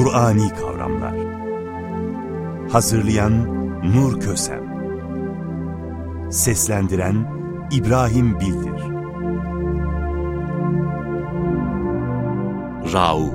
Kur'ani kavramlar. Hazırlayan Nur Kösem. Seslendiren İbrahim Bildir. Rauf.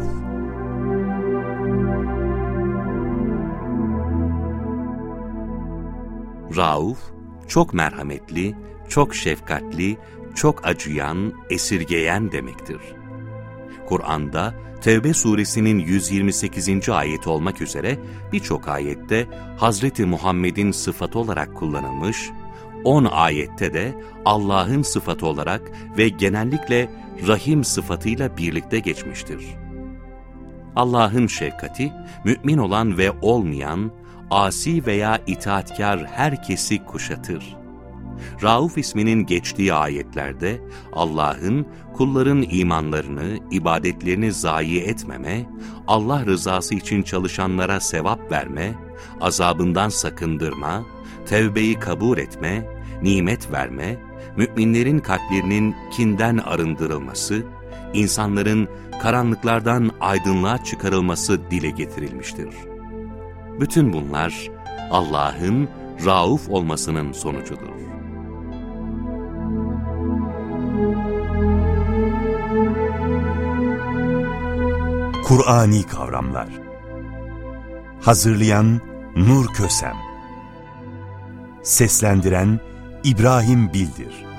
Rauf, çok merhametli, çok şefkatli, çok acıyan, esirgeyen demektir. Kur'an'da Tevbe suresinin 128. ayeti olmak üzere birçok ayette Hazreti Muhammed'in sıfatı olarak kullanılmış, 10 ayette de Allah'ın sıfatı olarak ve genellikle Rahim sıfatıyla birlikte geçmiştir. Allah'ın şefkati, mümin olan ve olmayan, asi veya itaatkar herkesi kuşatır. Rauf isminin geçtiği ayetlerde Allah'ın kulların imanlarını, ibadetlerini zayi etmeme, Allah rızası için çalışanlara sevap verme, azabından sakındırma, tevbeyi kabul etme, nimet verme, müminlerin kalplerinin kinden arındırılması, insanların karanlıklardan aydınlığa çıkarılması dile getirilmiştir. Bütün bunlar Allah'ın Rauf olmasının sonucudur. Kur'ani kavramlar. Hazırlayan Nur Kösem. Seslendiren İbrahim Bildir.